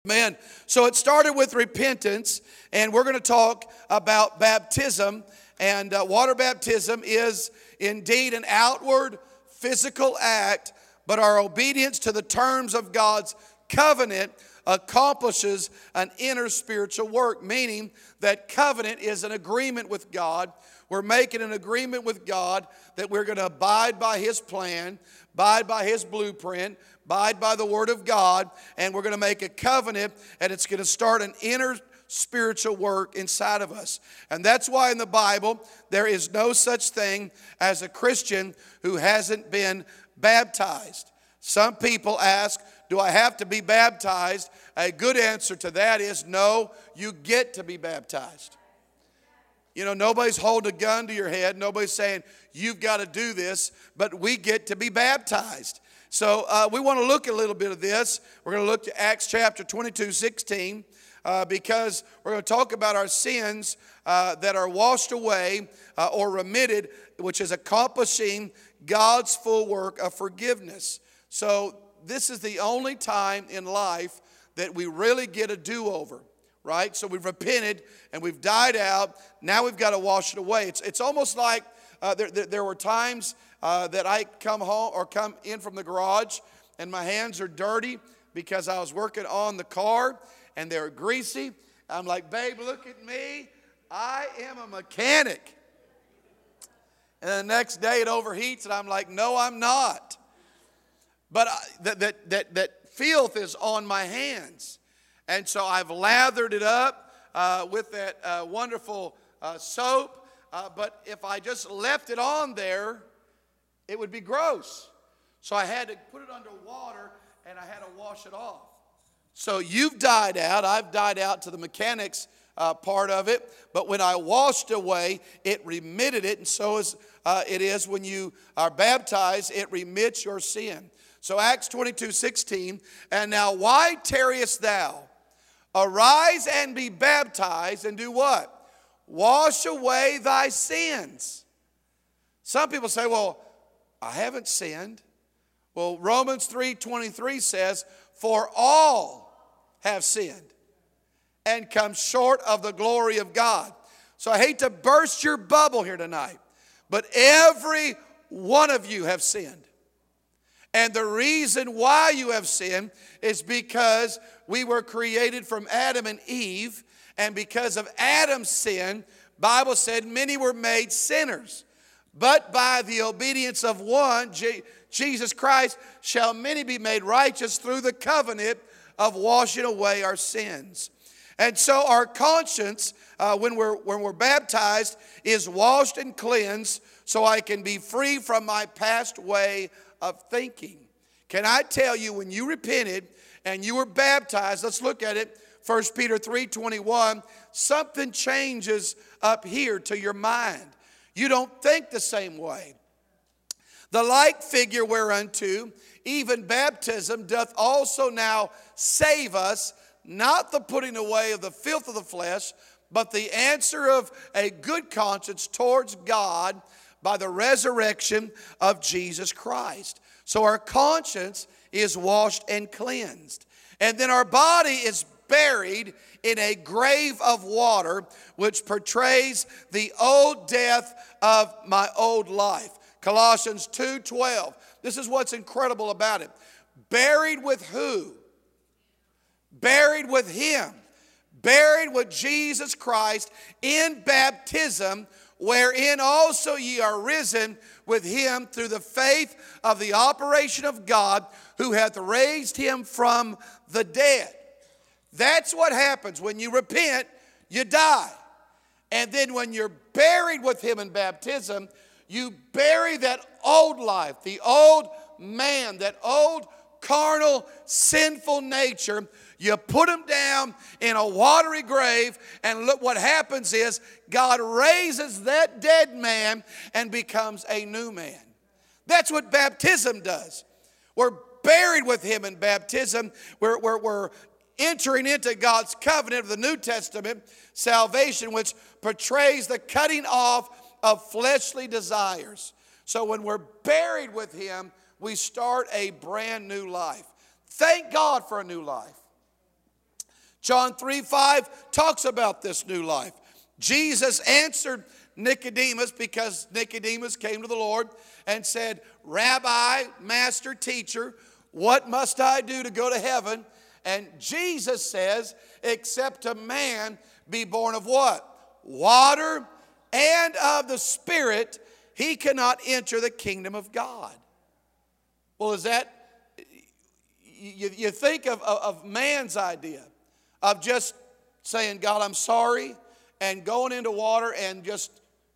Man, so it started with repentance, and we're going to talk about baptism. And water baptism is indeed an outward physical act, but our obedience to the terms of God's covenant accomplishes an inner spiritual work, meaning that covenant is an agreement with God. We're making an agreement with God that we're going to abide by His plan, abide by His blueprint, abide by the Word of God, and we're going to make a covenant, and it's going to start an inner spiritual work inside of us. And that's why in the Bible, there is no such thing as a Christian who hasn't been baptized. Some people ask, do I have to be baptized? A good answer to that is no, you get to be baptized. You know, nobody's holding a gun to your head. Nobody's saying, you've got to do this, but we get to be baptized. So we want to look a little bit of this. We're going to look to Acts chapter 22:16 because we're going to talk about our sins that are washed away or remitted, which is accomplishing God's full work of forgiveness. So this is the only time in life that we really get a do-over. Right? So we've repented and we've died out. Now we've got to wash it away. It's almost like there were times that I come home or come in from the garage and my hands are dirty because I was working on the car and they're greasy. I'm like, babe, look at me. I am a mechanic. And the next day it overheats and I'm like, no, I'm not. But that filth is on my hands. And so I've lathered it up with that wonderful soap. But if I just left it on there, it would be gross. So I had to put it under water and I had to wash it off. So you've died out. I've died out to the mechanics part of it. But when I washed away, it remitted it. And so it is when you are baptized, it remits your sin. So Acts 22:16, and now why tarriest thou? Arise and be baptized and do what? Wash away thy sins. Some people say, well, I haven't sinned. Well, Romans 3:23 says, for all have sinned and come short of the glory of God. So I hate to burst your bubble here tonight, but every one of you have sinned. And the reason why you have sinned is because we were created from Adam and Eve. And because of Adam's sin, Bible said many were made sinners. But by the obedience of one, Jesus Christ, shall many be made righteous through the covenant of washing away our sins. And so our conscience, when we're baptized, is washed and cleansed so I can be free from my past way of thinking. Can I tell you, when you repented and you were baptized, let's look at it, 1 Peter 3:21, something changes up here to your mind. You don't think the same way. The like figure whereunto even baptism doth also now save us, not the putting away of the filth of the flesh, but the answer of a good conscience towards God by the resurrection of Jesus Christ. So our conscience is washed and cleansed. And then our body is buried in a grave of water, which portrays the old death of my old life. Colossians 2:12. This is what's incredible about it. Buried with who? Buried with Him. Buried with Jesus Christ in baptism, wherein also ye are risen with Him through the faith of the operation of God, who hath raised Him from the dead. That's what happens. When you repent, you die. And then when you're buried with Him in baptism, you bury that old life, the old man, that old carnal, sinful nature. You put him down in a watery grave, and look what happens is God raises that dead man and becomes a new man. That's what baptism does. We're buried with Him in baptism. We're entering into God's covenant of the New Testament salvation, which portrays the cutting off of fleshly desires. So when we're buried with Him, we start a brand new life. Thank God for a new life. John 3:5 talks about this new life. Jesus answered Nicodemus, because Nicodemus came to the Lord and said, Rabbi, Master, Teacher, what must I do to go to heaven? And Jesus says, except a man be born of what? Water and of the Spirit, he cannot enter the kingdom of God. Well, is that, you think of man's idea of just saying, God, I'm sorry, and going into water and just,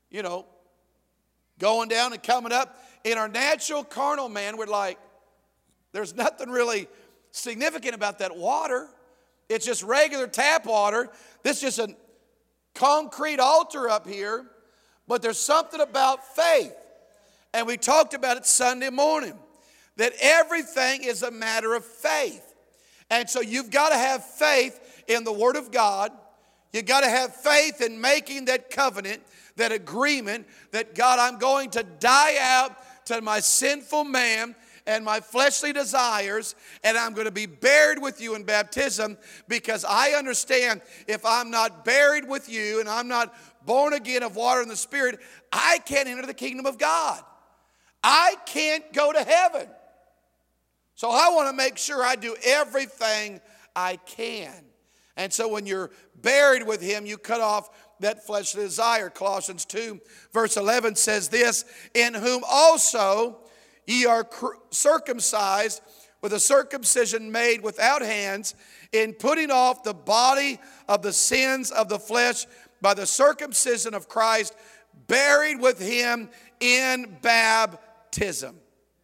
going down and coming up. In our natural carnal man, we're like, there's nothing really significant about that water. It's just regular tap water. This is just a concrete altar up here. But there's something about faith. And we talked about it Sunday morning. That everything is a matter of faith. And so you've got to have faith in the Word of God. You've got to have faith in making that covenant, that agreement, that God, I'm going to die out to my sinful man and my fleshly desires, and I'm going to be buried with you in baptism, because I understand if I'm not buried with you and I'm not born again of water and the Spirit, I can't enter the kingdom of God. I can't go to heaven. So I want to make sure I do everything I can. And so when you're buried with him, you cut off that fleshly desire. Colossians 2 verse 11 says this, in whom also ye are circumcised with a circumcision made without hands, in putting off the body of the sins of the flesh by the circumcision of Christ, buried with him in baptism.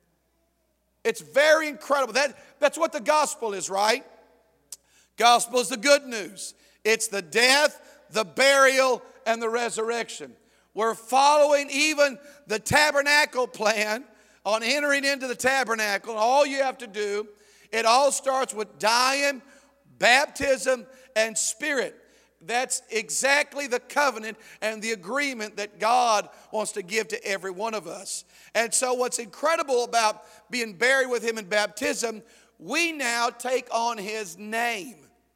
It's very incredible. That's what the gospel is, right? Gospel is the good news. It's the death, the burial, and the resurrection. We're following even the tabernacle plan on entering into the tabernacle. All you have to do, it all starts with dying, baptism, and Spirit. That's exactly the covenant and the agreement that God wants to give to every one of us. And so what's incredible about being buried with him in baptism, we now take on his name.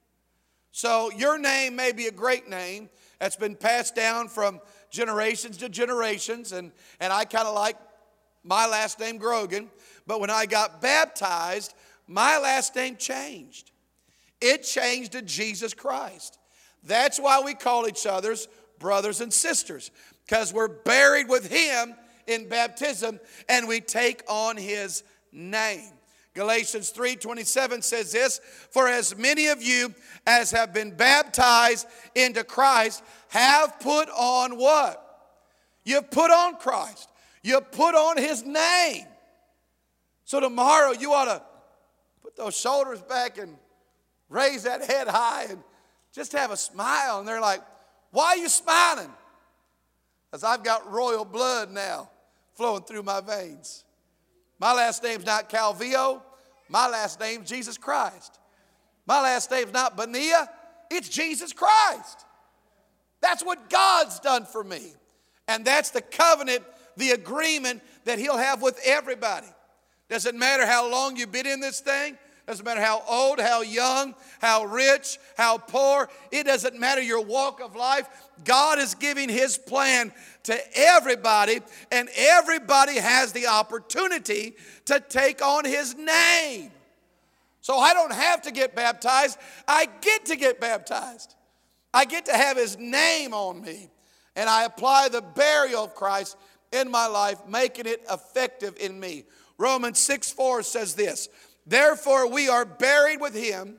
So your name may be a great name that's been passed down from generations to generations, and I kind of like my last name, Grogan. But when I got baptized, my last name changed. It changed to Jesus Christ. That's why we call each other's brothers and sisters, because we're buried with him in baptism and we take on his name. Galatians 3:27 says this, for as many of you as have been baptized into Christ have put on what? You've put on Christ. You've put on his name. So tomorrow you ought to put those shoulders back and raise that head high and just have a smile. And they're like, why are you smiling? Because I've got royal blood now flowing through my veins. My last name's not Calvillo. My last name's Jesus Christ. My last name's not Bonilla. It's Jesus Christ. That's what God's done for me. And that's the covenant, the agreement that he'll have with everybody. Doesn't matter how long you've been in this thing. Doesn't matter how old, how young, how rich, how poor. It doesn't matter your walk of life. God is giving his plan to everybody, and everybody has the opportunity to take on his name. So I don't have to get baptized. I get to get baptized. I get to have his name on me. And I apply the burial of Christ in my life, making it effective in me. Romans 6:4 says this, therefore we are buried with him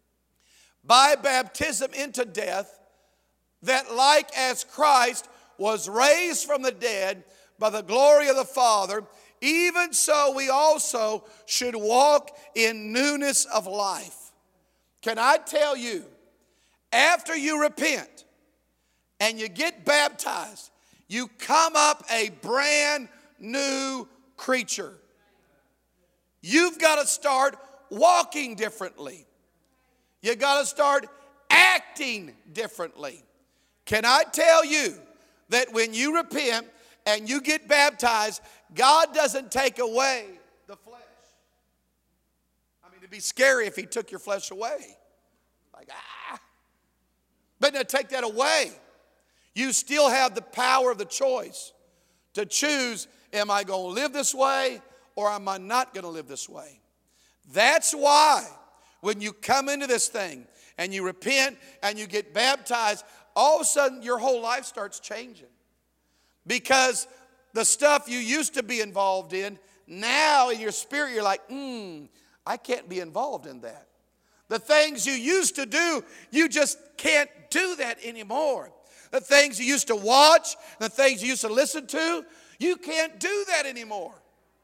by baptism into death, that like as Christ was raised from the dead by the glory of the Father, even so we also should walk in newness of life. Can I tell you, after you repent and you get baptized, you come up a brand new creature. You've got to start walking differently. You've got to start acting differently. Can I tell you that when you repent and you get baptized, God doesn't take away the flesh. I mean, it'd be scary if he took your flesh away. Like, But now take that away. You still have the power of the choice to choose, am I going to live this way or am I not going to live this way? That's why when you come into this thing and you repent and you get baptized, all of a sudden your whole life starts changing. Because the stuff you used to be involved in, now in your spirit you're like, I can't be involved in that. The things you used to do, you just can't do that anymore. The things you used to watch, the things you used to listen to, you can't do that anymore.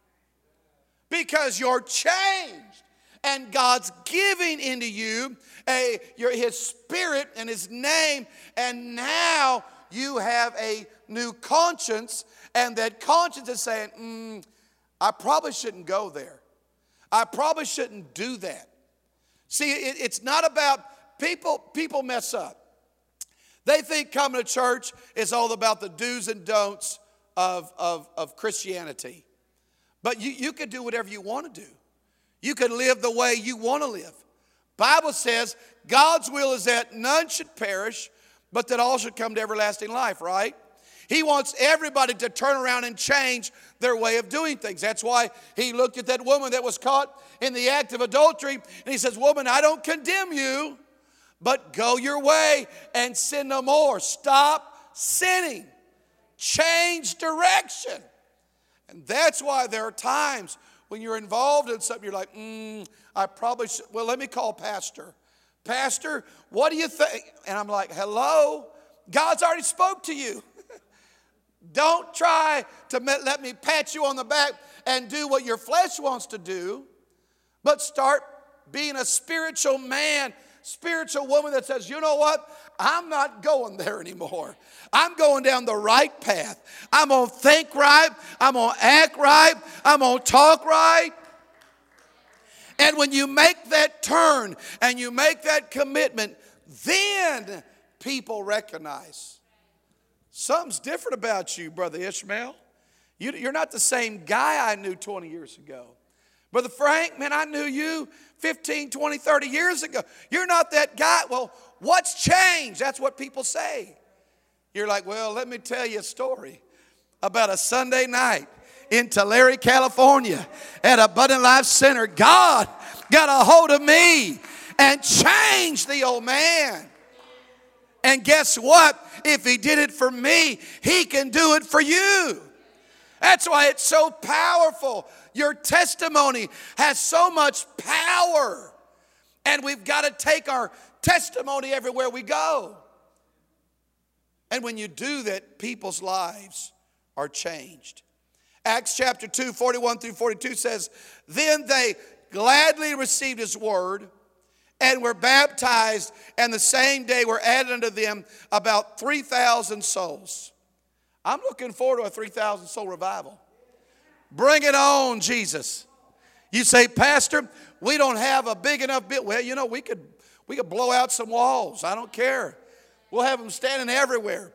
Because you're changed. And God's giving into you His Spirit and His name. And now you have a new conscience. And that conscience is saying, I probably shouldn't go there. I probably shouldn't do that. See, it's not about people mess up. They think coming to church is all about the do's and don'ts of Christianity. But you can do whatever you want to do. You can live the way you want to live. Bible says God's will is that none should perish, but that all should come to everlasting life, right? He wants everybody to turn around and change their way of doing things. That's why He looked at that woman that was caught in the act of adultery, and He says, woman, I don't condemn you, but go your way and sin no more. Stop sinning. Change direction. And that's why there are times when you're involved in something, you're like, I probably should. Well, let me call Pastor. Pastor, what do you think? And I'm like, hello? God's already spoke to you. Don't try to let me pat you on the back and do what your flesh wants to do, but start being a spiritual man, spiritual woman that says, you know what? I'm not going there anymore. I'm going down the right path. I'm going to think right. I'm going to act right. I'm going to talk right. And when you make that turn and you make that commitment, then people recognize something's different about you, Brother Ishmael. You're not the same guy I knew 20 years ago. Brother Frank, man, I knew you 15, 20, 30 years ago. You're not that guy. Well, what's changed? That's what people say. You're like, well, let me tell you a story about a Sunday night in Tulare, California at Abundant Life Center. God got a hold of me and changed the old man. And guess what? If He did it for me, He can do it for you. That's why it's so powerful. Your testimony has so much power. And we've got to take our testimony everywhere we go. And when you do that, people's lives are changed. Acts chapter 2, 41 through 42 says, then they gladly received His word and were baptized, and the same day were added unto them about 3,000 souls. I'm looking forward to a 3,000 soul revival. Bring it on, Jesus. You say, Pastor, we don't have a big enough building. Well, you know, we could blow out some walls. I don't care. We'll have them standing everywhere.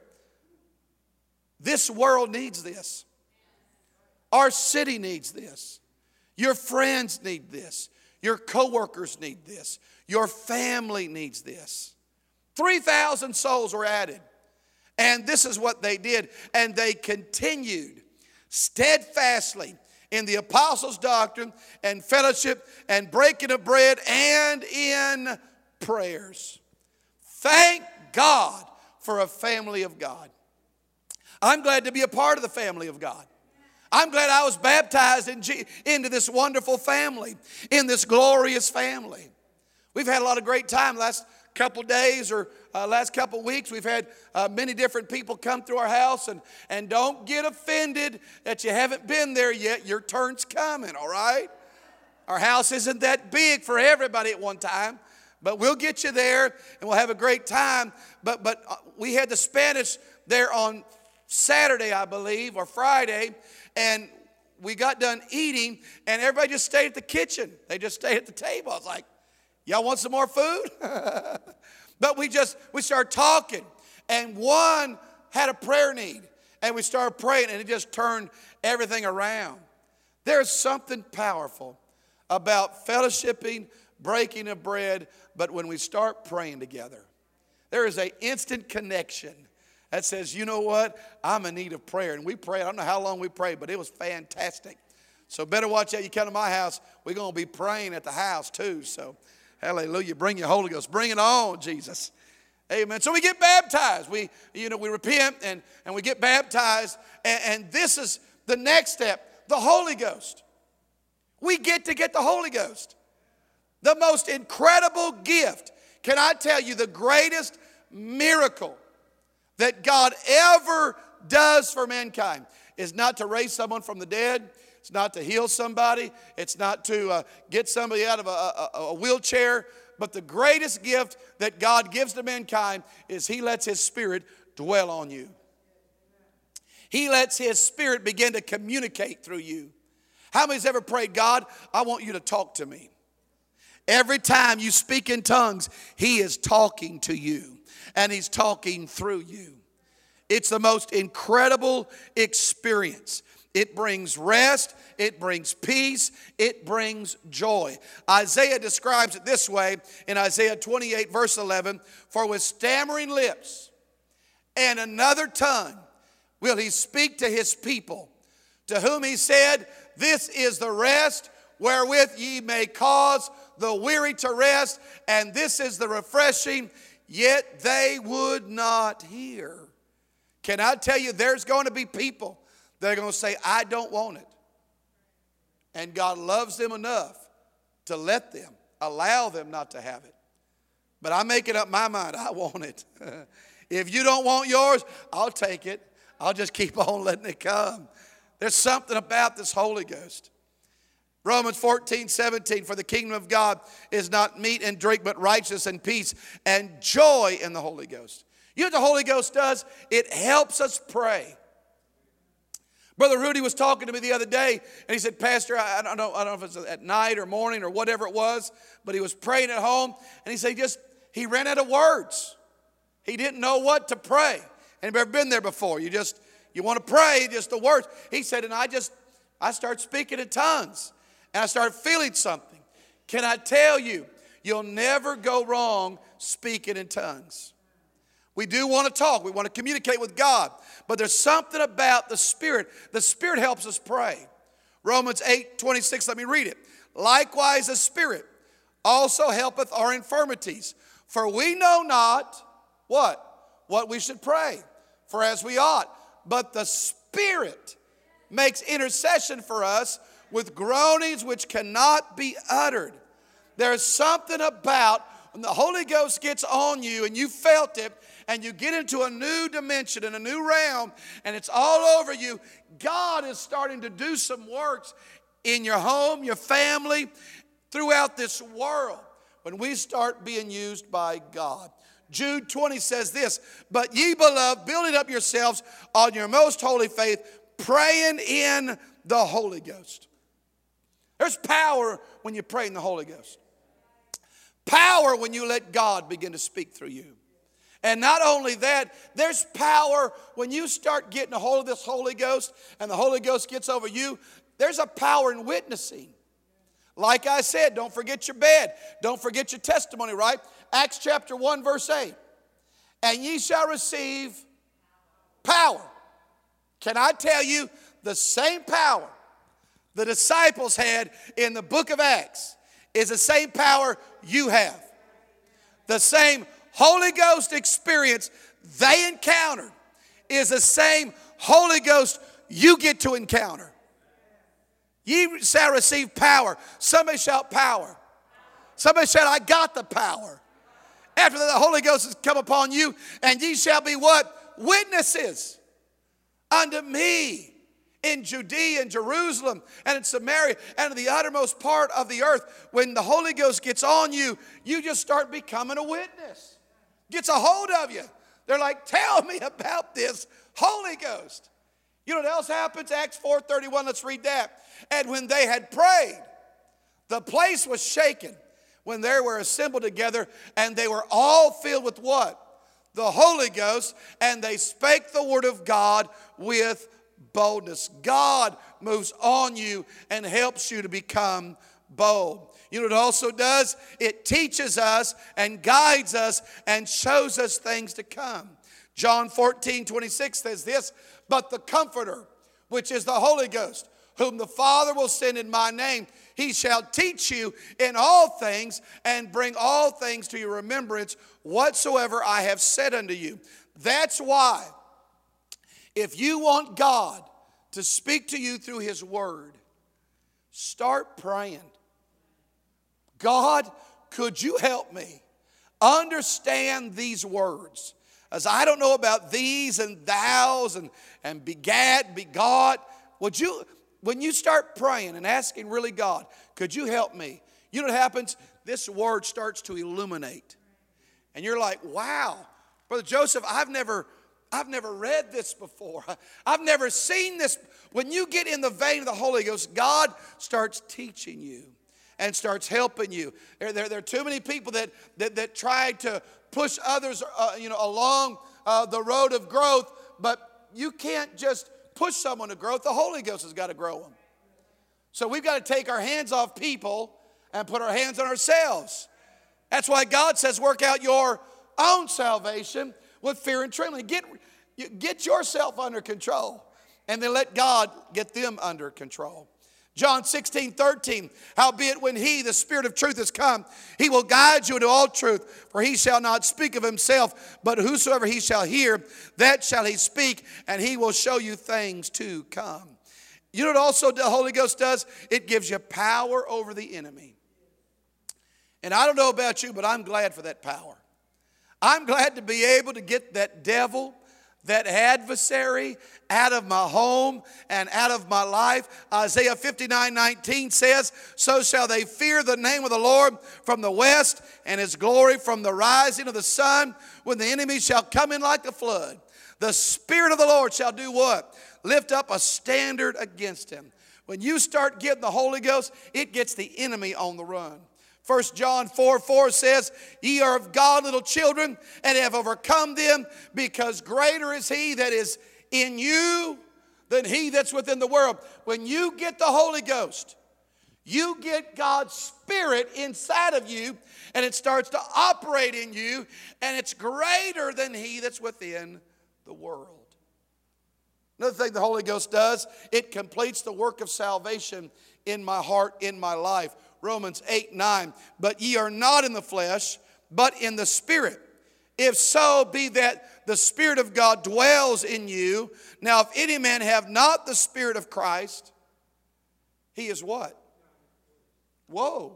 This world needs this. Our city needs this. Your friends need this. Your coworkers need this. Your family needs this. 3,000 souls were added. And this is what they did. And they continued steadfastly in the apostles' doctrine and fellowship and breaking of bread and in prayers. Thank God for a family of God. I'm glad to be a part of the family of God. I'm glad I was baptized into this wonderful family, in this glorious family. We've had a lot of great time last couple days or last couple weeks. We've had many different people come through our house. And don't get offended that you haven't been there yet. Your turn's coming, all right? Our house isn't that big for everybody at one time. But we'll get you there and we'll have a great time. But we had the Spanish there on Saturday, I believe, or Friday. And we got done eating and everybody just stayed at the kitchen. They just stayed at the table. I was like, y'all want some more food? But we started talking. And one had a prayer need. And we started praying and it just turned everything around. There's something powerful about fellowshipping, breaking of bread, but when we start praying together. There is an instant connection that says, you know what, I'm in need of prayer. And we prayed, I don't know how long we prayed, but it was fantastic. So better watch out. You come to my house, we're going to be praying at the house too. So hallelujah, bring your Holy Ghost. Bring it on, Jesus. Amen. So we get baptized. We repent and we get baptized. And this is the next step, the Holy Ghost. We get the Holy Ghost. The most incredible gift. Can I tell you the greatest miracle that God ever does for mankind is not to raise someone from the dead. It's not to heal somebody. It's not to get somebody out of a wheelchair. But the greatest gift that God gives to mankind is He lets His Spirit dwell on you. He lets His Spirit begin to communicate through you. How many's ever prayed, God, I want you to talk to me? Every time you speak in tongues, He is talking to you. And He's talking through you. It's the most incredible experience. It brings rest, it brings peace, it brings joy. Isaiah describes it this way in Isaiah 28 verse 11, for with stammering lips and another tongue will He speak to His people, to whom He said, this is the rest wherewith ye may cause the weary to rest, and this is the refreshing, yet they would not hear. Can I tell you, there's going to be people that are going to say, I don't want it. And God loves them enough to let them, allow them not to have it. But I'm making up my mind, I want it. If you don't want yours, I'll take it. I'll just keep on letting it come. There's something about this Holy Ghost. Romans 14:17, for the kingdom of God is not meat and drink, but righteousness and peace and joy in the Holy Ghost. You know what the Holy Ghost does? It helps us pray. Brother Rudy was talking to me the other day, and he said, Pastor, I don't know if it's at night or morning or whatever it was, but he was praying at home, and he said he ran out of words. He didn't know what to pray. Anybody ever been there before? You want to pray, just the words. He said, and I start speaking in tongues, and I start feeling something. Can I tell you, you'll never go wrong speaking in tongues. We do want to talk. We want to communicate with God. But there's something about the Spirit. The Spirit helps us pray. Romans 8:26, let me read it. Likewise the Spirit also helpeth our infirmities. For we know not what we should pray for as we ought. But the Spirit makes intercession for us with groanings which cannot be uttered. There's something about when the Holy Ghost gets on you and you felt it, and you get into a new dimension and a new realm, and it's all over you, God is starting to do some works in your home, your family, throughout this world when we start being used by God. Jude 20 says this, but ye beloved, building up yourselves on your most holy faith, praying in the Holy Ghost. There's power when you pray in the Holy Ghost. Power when you let God begin to speak through you. And not only that, there's power when you start getting a hold of this Holy Ghost and the Holy Ghost gets over you. There's a power in witnessing. Like I said, don't forget your bed. Don't forget your testimony, right? Acts chapter 1 verse 8. And ye shall receive power. Can I tell you, the same power the disciples had in the book of Acts is the same power you have. The same Holy Ghost experience they encountered is the same Holy Ghost you get to encounter. Ye shall receive power. Somebody shout power. Somebody shout, I got the power. After that, the Holy Ghost has come upon you, and ye shall be what? Witnesses unto me in Judea and Jerusalem and in Samaria and in the uttermost part of the earth. When the Holy Ghost gets on you, you just start becoming a witness. Gets a hold of you. They're like, tell me about this Holy Ghost. You know what else happens? Acts 4:31, let's read that. And when they had prayed, the place was shaken when they were assembled together, and they were all filled with what? The Holy Ghost, and they spake the word of God with boldness. God moves on you and helps you to become bold. You know what it also does? It teaches us and guides us and shows us things to come. John 14:26 says this, but the Comforter, which is the Holy Ghost, whom the Father will send in my name, he shall teach you in all things and bring all things to your remembrance whatsoever I have said unto you. That's why, if you want God to speak to you through his word, start praying. God, could you help me understand these words? As I don't know about these and thous and begat, begot. When you start praying and asking really God, could you help me? You know what happens? This word starts to illuminate. And you're like, wow, Brother Joseph, I've never read this before. I've never seen this. When you get in the vein of the Holy Ghost, God starts teaching you and starts helping you. There are too many people that try to push others along the road of growth, but you can't just push someone to growth. The Holy Ghost has got to grow them. So we've got to take our hands off people and put our hands on ourselves. That's why God says work out your own salvation with fear and trembling. Get yourself under control and then let God get them under control. John 16:13, howbeit when he, the Spirit of truth, is come, he will guide you into all truth, for he shall not speak of himself, but whosoever he shall hear, that shall he speak, and he will show you things to come. You know what also the Holy Ghost does? It gives you power over the enemy. And I don't know about you, but I'm glad for that power. I'm glad to be able to get that devil, that adversary out of my home and out of my life. Isaiah 59:19 says, so shall they fear the name of the Lord from the west, and his glory from the rising of the sun, when the enemy shall come in like a flood. The Spirit of the Lord shall do what? Lift up a standard against him. When you start getting the Holy Ghost, it gets the enemy on the run. 1 John 4:4 says, ye are of God, little children, and have overcome them, because greater is he that is in you than he that's within the world. When you get the Holy Ghost, you get God's Spirit inside of you, and it starts to operate in you, and it's greater than he that's within the world. Another thing the Holy Ghost does, it completes the work of salvation in my heart, in my life. Romans 8:9, but ye are not in the flesh, but in the Spirit. If so be that the Spirit of God dwells in you. Now if any man have not the Spirit of Christ, he is what? Whoa.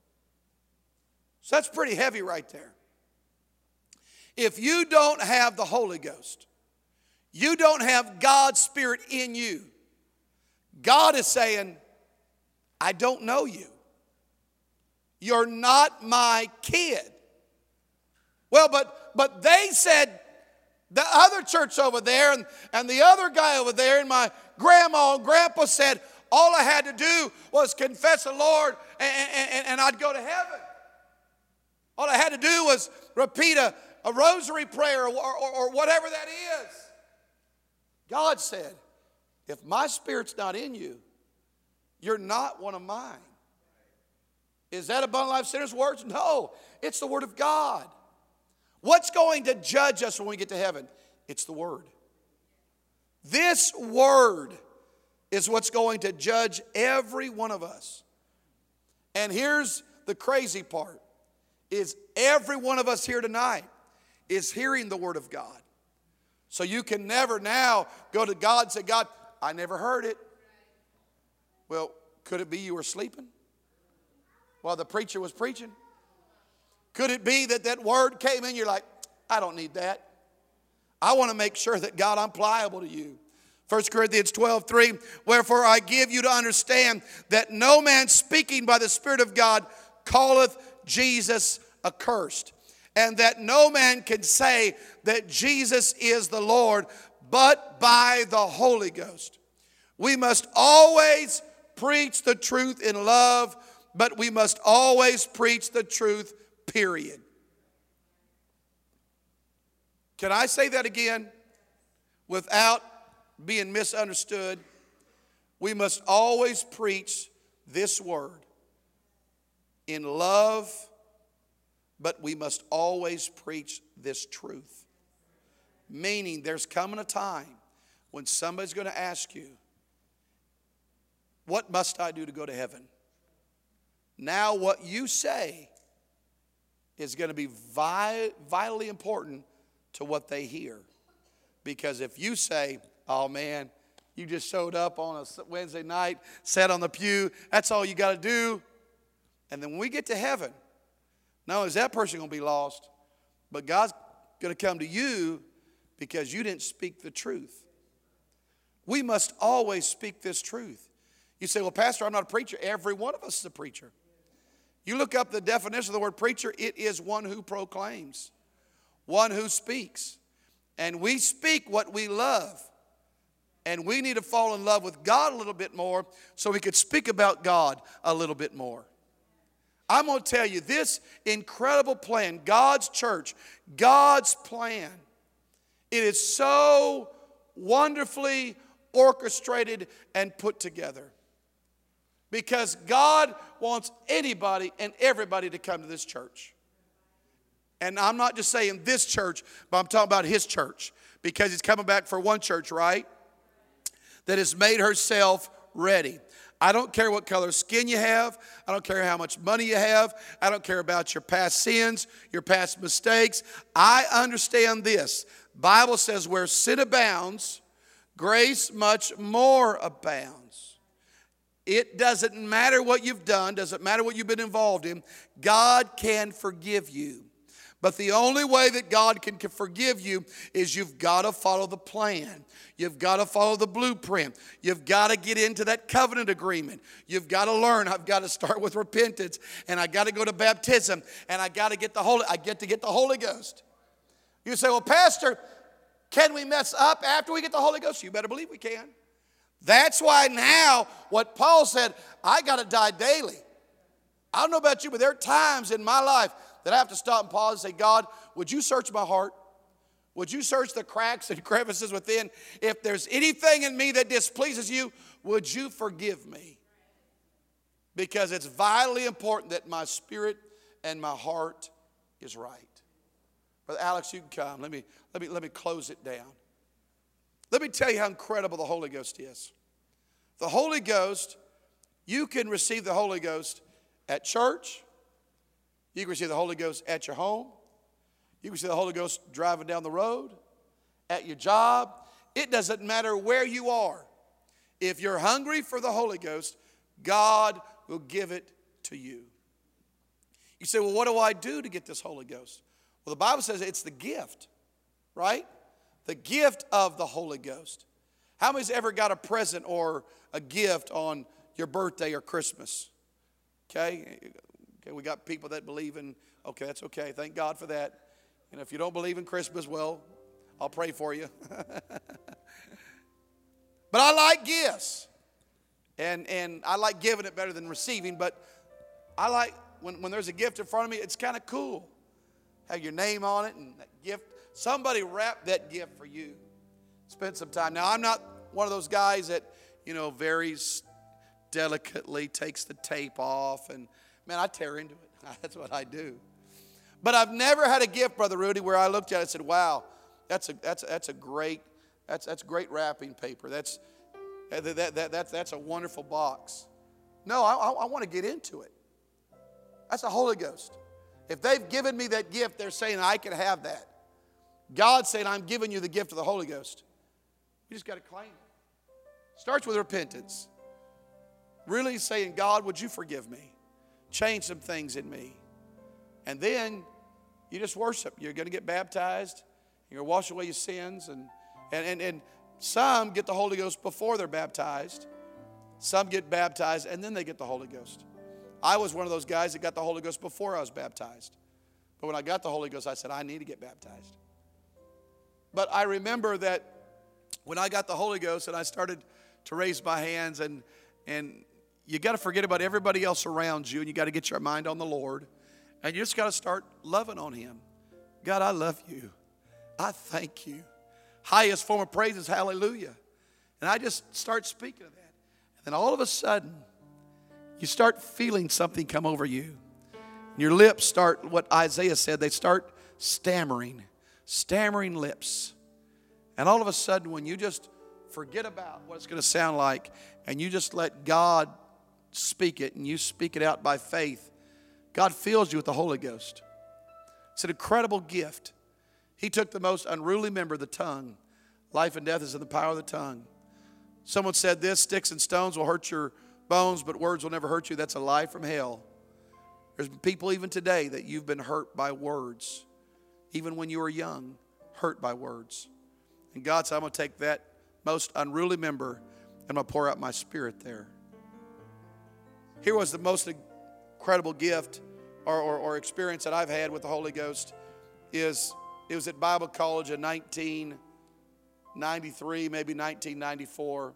So that's pretty heavy right there. If you don't have the Holy Ghost, you don't have God's Spirit in you, God is saying, I don't know you. You're not my kid. Well, but they said, the other church over there and the other guy over there, and my grandma and grandpa said, all I had to do was confess the Lord and I'd go to heaven. All I had to do was repeat a rosary prayer or whatever that is. God said, if my Spirit's not in you, you're not one of mine. Is that Abundant Life Center's words? No, it's the Word of God. What's going to judge us when we get to heaven? It's the Word. This Word is what's going to judge every one of us. And here's the crazy part, is every one of us here tonight is hearing the Word of God. So you can never now go to God and say, God, I never heard it. Well, could it be you were sleeping while the preacher was preaching? Could it be that word came in, you're like, I don't need that. I want to make sure that, God, I'm pliable to you. 1 Corinthians 12:3, wherefore I give you to understand that no man speaking by the Spirit of God calleth Jesus accursed, and that no man can say that Jesus is the Lord but by the Holy Ghost. We must always preach the truth in love, but we must always preach the truth, period. Can I say that again without being misunderstood? We must always preach this word. in love, but we must always preach this truth. Meaning there's coming a time when somebody's going to ask you, what must I do to go to heaven? Now what you say is going to be vitally important to what they hear. Because if you say, oh man, you just showed up on a Wednesday night, sat on the pew, that's all you got to do. And then when we get to heaven, not only is that person going to be lost, but God's going to come to you because you didn't speak the truth. We must always speak this truth. You say, well, Pastor, I'm not a preacher. Every one of us is a preacher. You look up the definition of the word preacher, it is one who proclaims, one who speaks. And we speak what we love. And we need to fall in love with God a little bit more so we could speak about God a little bit more. I'm going to tell you this incredible plan, God's church, God's plan. It is so wonderfully orchestrated and put together. Because God wants anybody and everybody to come to this church. And I'm not just saying this church, but I'm talking about His church. Because He's coming back for one church, right? That has made herself ready. I don't care what color skin you have. I don't care how much money you have. I don't care about your past sins, your past mistakes. I understand this. Bible says where sin abounds, grace much more abounds. It doesn't matter what you've done, doesn't matter what you've been involved in. God can forgive you. But the only way that God can forgive you is you've got to follow the plan. You've got to follow the blueprint. You've got to get into that covenant agreement. You've got to learn. I've got to start with repentance, and I got to go to baptism, and I got to get the Holy Ghost. You say, well, Pastor, can we mess up after we get the Holy Ghost? You better believe we can. That's why now, what Paul said, I got to die daily. I don't know about you, but there are times in my life that I have to stop and pause and say, God, would you search my heart? Would you search the cracks and crevices within? If there's anything in me that displeases you, would you forgive me? Because it's vitally important that my spirit and my heart is right. Brother Alex, you can come. Let me close it down. Let me tell you how incredible the Holy Ghost is. The Holy Ghost, you can receive the Holy Ghost at church. You can receive the Holy Ghost at your home. You can receive the Holy Ghost driving down the road, at your job. It doesn't matter where you are. If you're hungry for the Holy Ghost, God will give it to you. You say, well, what do I do to get this Holy Ghost? Well, the Bible says it's the gift, right? The gift of the Holy Ghost. How many's ever got a present or a gift on your birthday or Christmas? Okay, we got people that believe in, okay, that's okay. Thank God for that. And if you don't believe in Christmas, well, I'll pray for you. But I like gifts. And I like giving it better than receiving. But I like, when there's a gift in front of me, it's kind of cool. Have your name on it and that gift. Somebody wrap that gift for you. Spend some time. Now, I'm not one of those guys that, very delicately takes the tape off. And, man, I tear into it. That's what I do. But I've never had a gift, Brother Rudy, where I looked at it and said, wow, that's great wrapping paper. That's a wonderful box. No, I want to get into it. That's the Holy Ghost. If they've given me that gift, they're saying I can have that. God's saying, I'm giving you the gift of the Holy Ghost. You just got to claim it. Starts with repentance. Really saying, God, would you forgive me? Change some things in me. And then you just worship. You're going to get baptized. You're going to wash away your sins. And some get the Holy Ghost before they're baptized. Some get baptized and then they get the Holy Ghost. I was one of those guys that got the Holy Ghost before I was baptized. But when I got the Holy Ghost, I said, I need to get baptized. But I remember that when I got the Holy Ghost and I started to raise my hands, and you got to forget about everybody else around you, and you got to get your mind on the Lord, and you just got to start loving on Him. God, I love you. I thank you. Highest form of praise is hallelujah. And I just start speaking of that. And then all of a sudden, you start feeling something come over you. Your lips start, what Isaiah said, they start stammering lips. And all of a sudden, when you just forget about what it's going to sound like and you just let God speak it and you speak it out by faith, God fills you with the Holy Ghost. It's an incredible gift. He took the most unruly member, the tongue. Life and death is in the power of the tongue. Someone said this, sticks and stones will hurt your bones, but words will never hurt you. That's a lie from hell. There's people even today that you've been hurt by words. Even when you were young, hurt by words. And God said, I'm going to take that most unruly member and I'm going to pour out my Spirit there. Here was the most incredible gift or experience that I've had with the Holy Ghost. It was at Bible college in 1993, maybe 1994.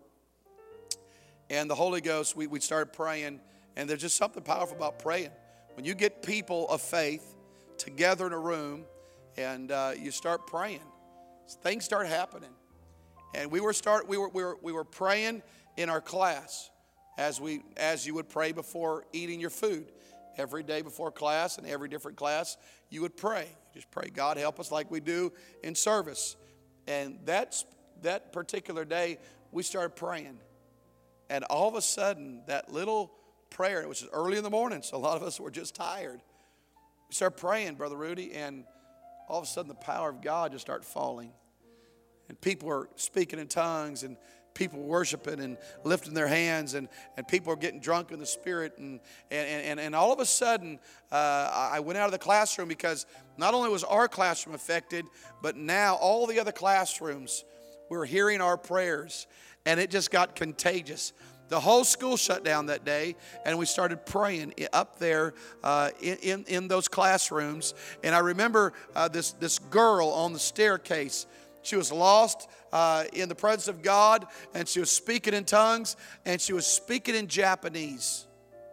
And the Holy Ghost, we started praying. And there's just something powerful about praying. When you get people of faith together in a room and you start praying, things start happening. And we were praying in our class as you would pray before eating your food. Every day before class and every different class, you would pray. Just pray, God help us, like we do in service. And that particular day, we started praying. And all of a sudden, that little prayer, which is early in the morning, so a lot of us were just tired. We started praying, Brother Rudy, and all of a sudden the power of God just started falling. And people were speaking in tongues, and people were worshiping and lifting their hands, and people were getting drunk in the Spirit. And all of a sudden, I went out of the classroom because not only was our classroom affected, but now all the other classrooms were hearing our prayers, and it just got contagious. The whole school shut down that day, and we started praying up there in those classrooms. And I remember this girl on the staircase. She was lost in the presence of God, and she was speaking in tongues, and she was speaking in Japanese.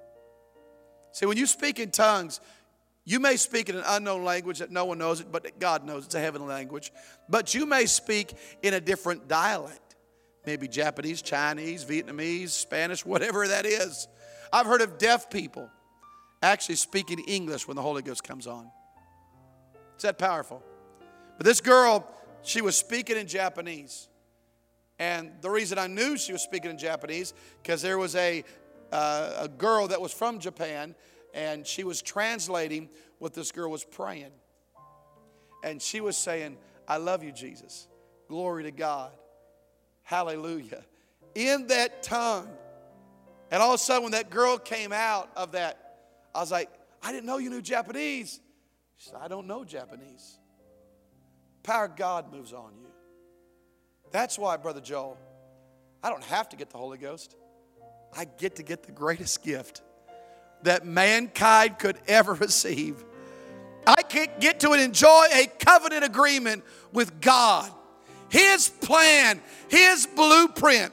See, when you speak in tongues, you may speak in an unknown language that no one knows it, but God knows it's a heavenly language. But you may speak in a different dialect. Maybe Japanese, Chinese, Vietnamese, Spanish, whatever that is. I've heard of deaf people actually speaking English when the Holy Ghost comes on. It's that powerful. But this girl, she was speaking in Japanese. And the reason I knew she was speaking in Japanese, because there was a girl that was from Japan, and she was translating what this girl was praying. And she was saying, I love you, Jesus. Glory to God. Hallelujah. In that tongue. And all of a sudden, when that girl came out of that, I was like, I didn't know you knew Japanese. She said, I don't know Japanese. Power of God moves on you. That's why, Brother Joel, I don't have to get the Holy Ghost. I get to get the greatest gift that mankind could ever receive. I can get to enjoy a covenant agreement with God. His plan, His blueprint.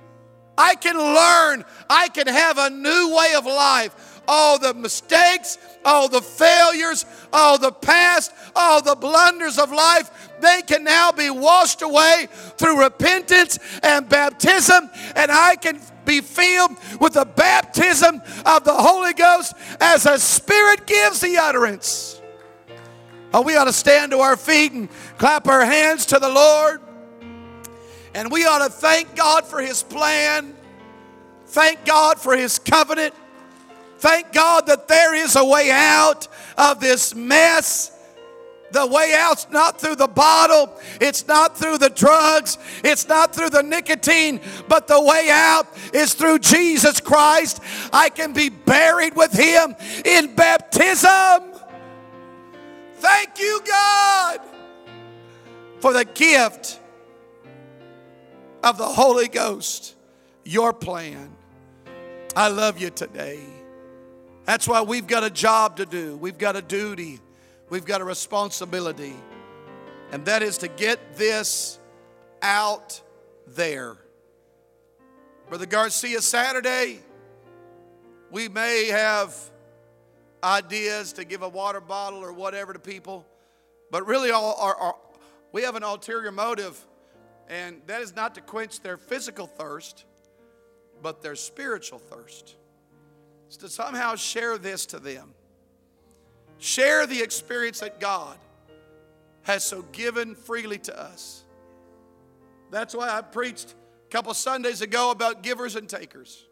I can learn. I can have a new way of life. All the mistakes, all the failures, all the past, all the blunders of life, they can now be washed away through repentance and baptism. And I can be filled with the baptism of the Holy Ghost as the Spirit gives the utterance. Oh, we ought to stand to our feet and clap our hands to the Lord. And we ought to thank God for His plan. Thank God for His covenant. Thank God that there is a way out of this mess. The way out's not through the bottle. It's not through the drugs. It's not through the nicotine. But the way out is through Jesus Christ. I can be buried with Him in baptism. Thank you, God, for the gift of the Holy Ghost, your plan. I love you today. That's why we've got a job to do. We've got a duty. We've got a responsibility. And that is to get this out there. Brother Garcia, Saturday, we may have ideas to give a water bottle or whatever to people. But really, we have an ulterior motive. And that is not to quench their physical thirst, but their spiritual thirst. It's to somehow share this to them. Share the experience that God has so given freely to us. That's why I preached a couple Sundays ago about givers and takers.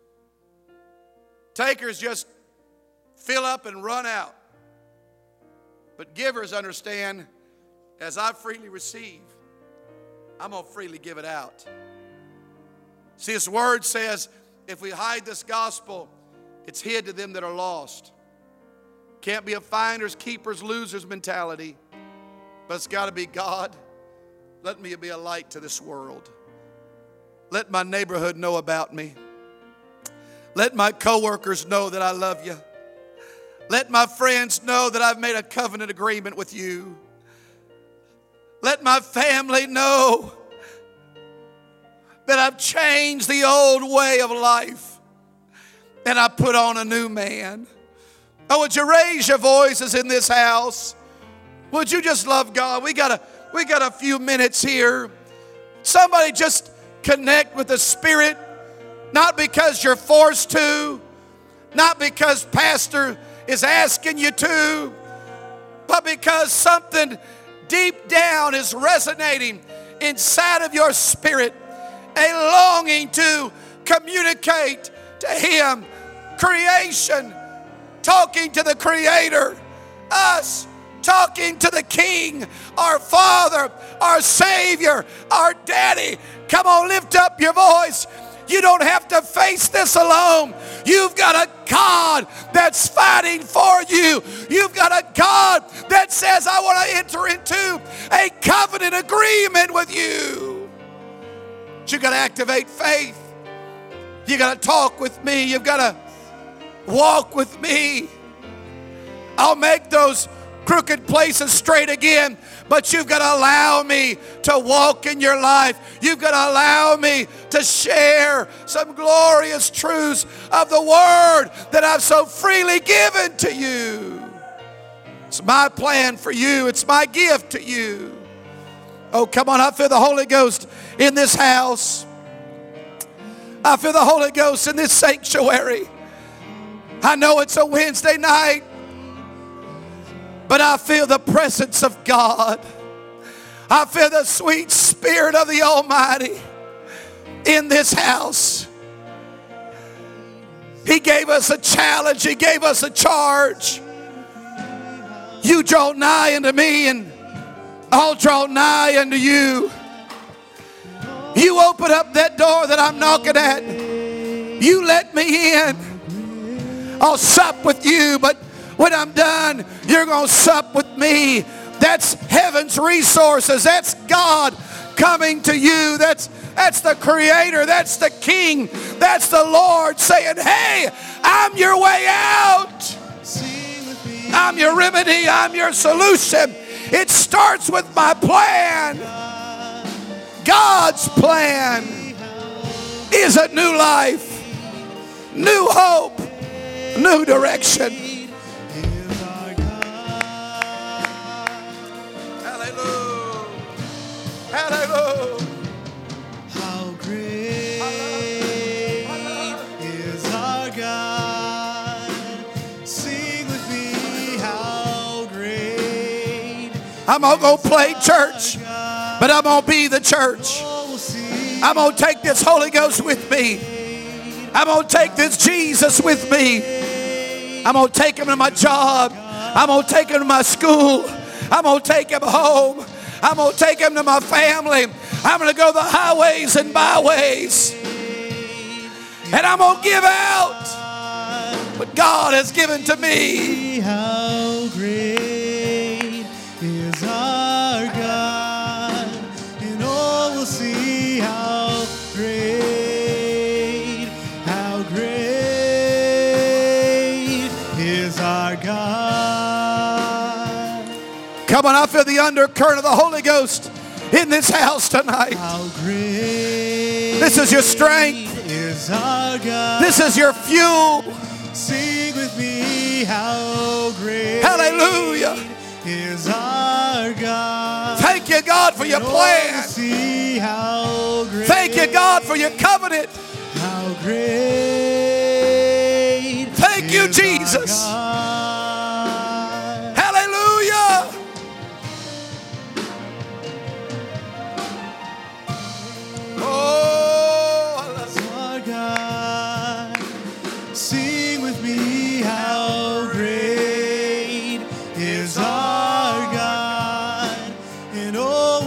Takers just fill up and run out. But givers understand, as I freely receive, I'm going to freely give it out. See, His word says, if we hide this gospel, it's hid to them that are lost. Can't be a finders, keepers, losers mentality. But it's got to be, God, let me be a light to this world. Let my neighborhood know about me. Let my coworkers know that I love you. Let my friends know that I've made a covenant agreement with you. Let my family know that I've changed the old way of life and I put on a new man. Oh, would you raise your voices in this house? Would you just love God? We got a few minutes here. Somebody just connect with the Spirit, not because you're forced to, not because Pastor is asking you to, but because something deep down is resonating inside of your spirit, a longing to communicate to Him. Creation talking to the Creator, us talking to the King, our Father, our Savior, our Daddy. Come on, lift up your voice. You don't have to face this alone. You've got a God that's fighting for you. You've got a God that says, I want to enter into a covenant agreement with you. But you got to activate faith. You got to talk with me. You've got to walk with me. I'll make those crooked places straight again, but you've got to allow me to walk in your life. You've got to allow me to share some glorious truths of the Word that I've so freely given to you. It's my plan for you. It's my gift to you. Oh, come on. I feel the Holy Ghost in this house. I feel the Holy Ghost in this sanctuary. I know it's a Wednesday night, but I feel the presence of God. I feel the sweet Spirit of the Almighty in this house. He gave us a challenge. He gave us a charge. You draw nigh unto me, and I'll draw nigh unto you. You open up that door that I'm knocking at. You let me in. I'll sup with you, but when I'm done, you're going to sup with me. That's heaven's resources. That's God coming to you. That's the Creator. That's the King. That's the Lord saying, hey, I'm your way out. I'm your remedy. I'm your solution. It starts with my plan. God's plan is a new life, new hope, new direction. Hallelujah. How great is our God. Sing with me, how great. I'm going to go play church, but I'm going to be the church. I'm going to take this Holy Ghost with me. I'm going to take this Jesus with me. I'm going to take Him to my job. I'm going to take Him to my school. I'm going to take Him home. I'm going to take Him to my family. I'm going to go the highways and byways. And I'm going to give out what God has given to me. How great is our God. And all will see how great is our God. Come on, I feel the undercurrent of the Holy Ghost in this house tonight. How great this is your strength. Is our God. This is your fuel. Sing with me, how great. Hallelujah. Is our God. Thank you, God, for your plan. See how great. Thank you, God, for your covenant. How great. Thank you, Jesus.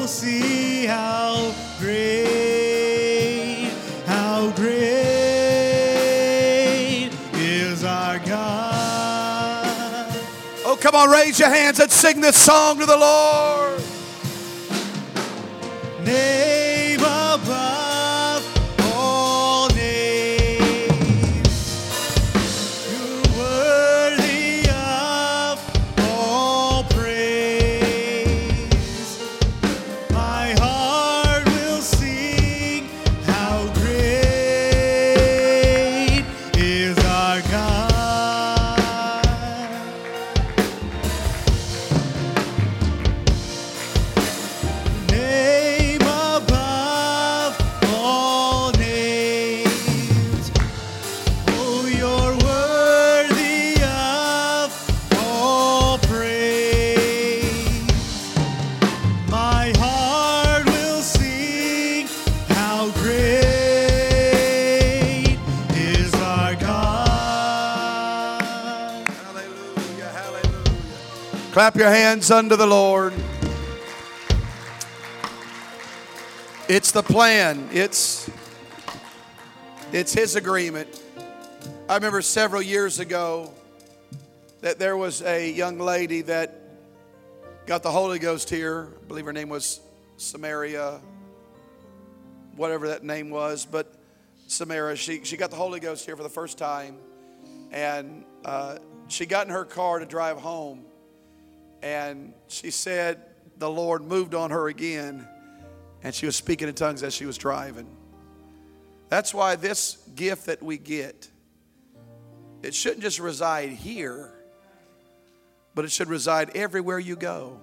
will see how great is our God. Oh, come on, raise your hands and sing this song to the Lord. Name above all names, you're worthy of all praise. My heart will sing how great is our God. Name above all names, oh, you're worthy of all praise. My heart will sing how great is our God. Hallelujah, hallelujah. Clap your hands unto the Lord. It's the plan. It's His agreement. I remember several years ago that there was a young lady that got the Holy Ghost here. I believe her name was Samaria, whatever that name was, but Samaria. She got the Holy Ghost here for the first time, and she got in her car to drive home, and she said the Lord moved on her again, and she was speaking in tongues as she was driving. That's why this gift that we get, it shouldn't just reside here, but it should reside everywhere you go.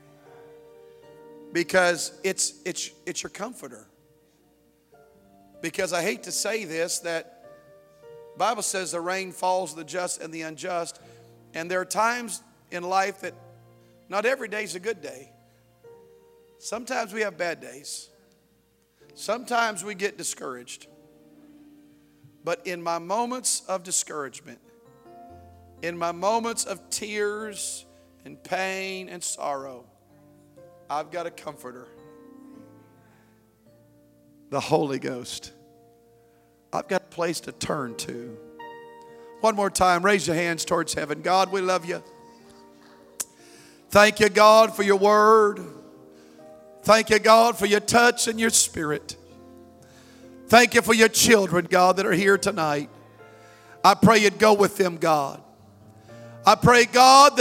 Because it's your comforter. Because I hate to say this, that the Bible says the rain falls on the just and the unjust. And there are times in life that not every day is a good day. Sometimes we have bad days. Sometimes we get discouraged. But in my moments of discouragement, in my moments of tears and pain and sorrow, I've got a comforter. The Holy Ghost. I've got a place to turn to. One more time, raise your hands towards heaven. God, we love you. Thank you, God, for your word. Thank you, God, for your touch and your spirit. Thank you for your children, God, that are here tonight. I pray you'd go with them, God. I pray, God,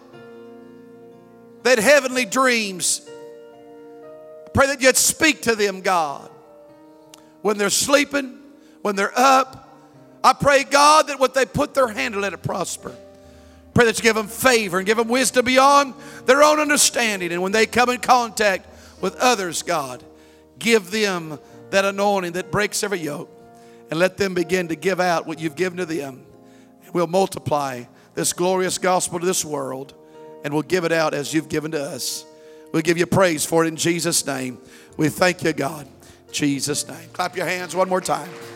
that heavenly dreams, I pray that you'd speak to them, God. When they're sleeping, when they're up, I pray, God, that what they put their hand to, let it prosper. Pray that you give them favor and give them wisdom beyond their own understanding. And when they come in contact with others, God, give them that anointing that breaks every yoke. And let them begin to give out what you've given to them. And we'll multiply this glorious gospel to this world. And we'll give it out as you've given to us. We'll give you praise for it in Jesus' name. We thank you, God. In Jesus' name. Clap your hands one more time.